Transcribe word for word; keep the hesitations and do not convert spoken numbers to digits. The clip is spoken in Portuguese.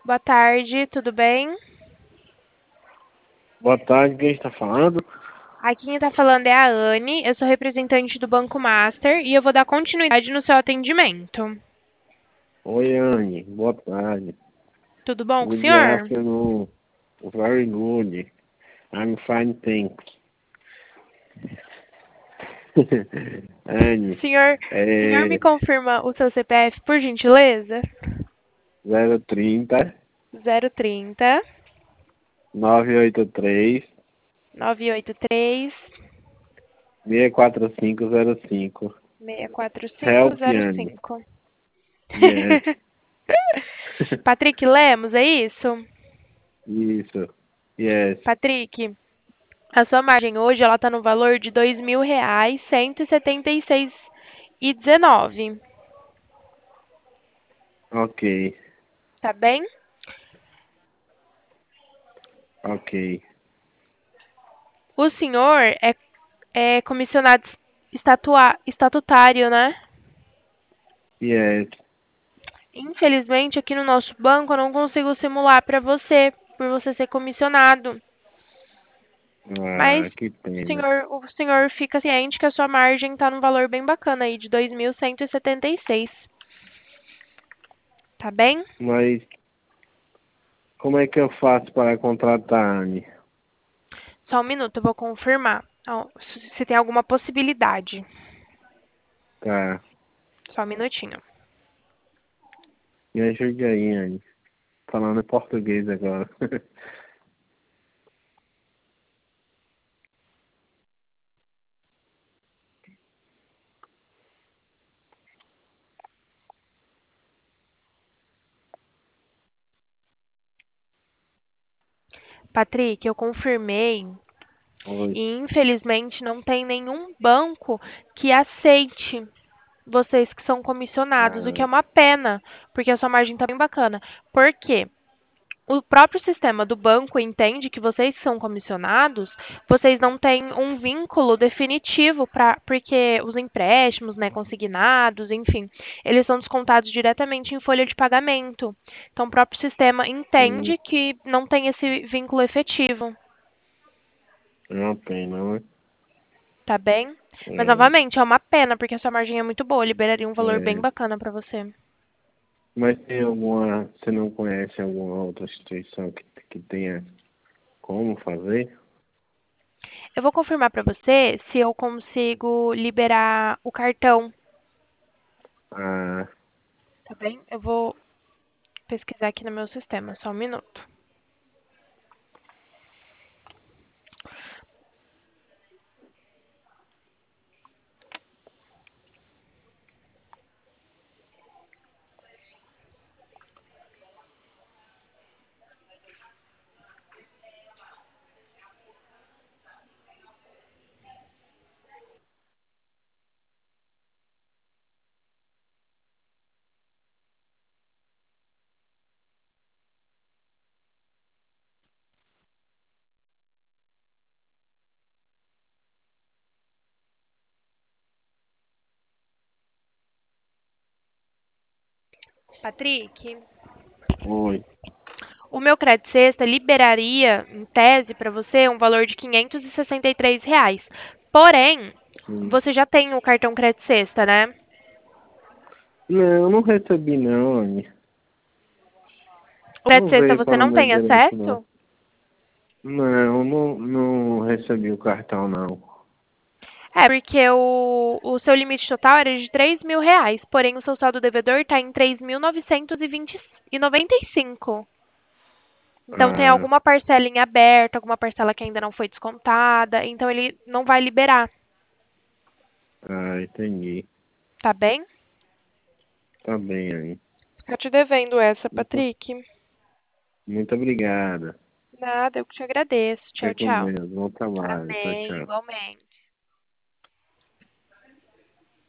Boa tarde, tudo bem? Boa tarde, quem está falando? Aqui quem está falando é a Anne, eu sou representante do Banco Master e eu vou dar continuidade no seu atendimento. Oi, Anne. Boa tarde. Tudo bom com o Good senhor? afternoon. Very good. I'm fine, thanks. Anne, Senhor, senhor me é confirma o seu C P F, por gentileza? zero trinta, zero trinta, nove oito três, nove oito três, seis quatro cinco zero cinco. seis quatro cinco Help, zero Anne. cinco. Yes. Patrick Lemos, é isso? Isso. Yes. Patrick, a sua margem hoje ela está no valor de dois mil reais, cento e setenta e seis e dezenove. Ok. Tá bem? Ok. O senhor é, é comissionado estatua, estatutário, né? Yes. Infelizmente, aqui no nosso banco eu não consigo simular para você, por você ser comissionado. Mas Ah, que o pena. senhor, o senhor fica ciente que a sua margem está num valor bem bacana aí, de dois mil cento e setenta e seis. Tá bem? Mas como é que eu faço para contratar a Anne? Só um minuto, eu vou confirmar ó, se se tem alguma possibilidade. Tá. Só um minutinho. Me ajude aí, Anne. Falando em português agora. Patrick, eu confirmei Oi. e infelizmente não tem nenhum banco que aceite vocês que são comissionados, o que é Ah, uma pena, porque a sua margem está bem bacana. Por quê? O próprio sistema do banco entende que vocês que são comissionados, vocês não têm um vínculo definitivo para, porque os empréstimos, né, consignados, enfim, eles são descontados diretamente em folha de pagamento. Então, o próprio sistema sim. entende que não tem esse vínculo efetivo, É uma pena, né? tá bem? Mas É, novamente, é uma pena, porque a sua margem é muito boa, liberaria um valor bem é. bacana para você. Mas tem alguma. Você não conhece alguma outra instituição que, que tenha como fazer? Eu vou confirmar para você se eu consigo liberar o cartão, Ah, tá bem? Eu vou pesquisar aqui no meu sistema, só um minuto. Patrick, oi. o meu crédito sexta liberaria, em tese, para você, um valor de quinhentos e sessenta e três reais. Porém, Sim. você já tem o cartão crédito sexta, né? Não, eu não recebi não, Anne. O crédito Não sexta veio você para o não meu tem endereço não. acesso? Não, não, não recebi o cartão não. É, porque o, o seu limite total era de três mil reais, porém o seu saldo devedor está em três mil novecentos e noventa e cinco. Então tem Ah, alguma parcela em aberto, alguma parcela que ainda não foi descontada, então ele não vai liberar, ah, entendi. tá bem? Tá bem, Anne. Fica te devendo essa, Muito, Patrick. muito obrigada. Nada, eu que te agradeço. Tchau, Fica com tchau. Deus. Bom trabalho. Tchau, Amém, tchau. igualmente.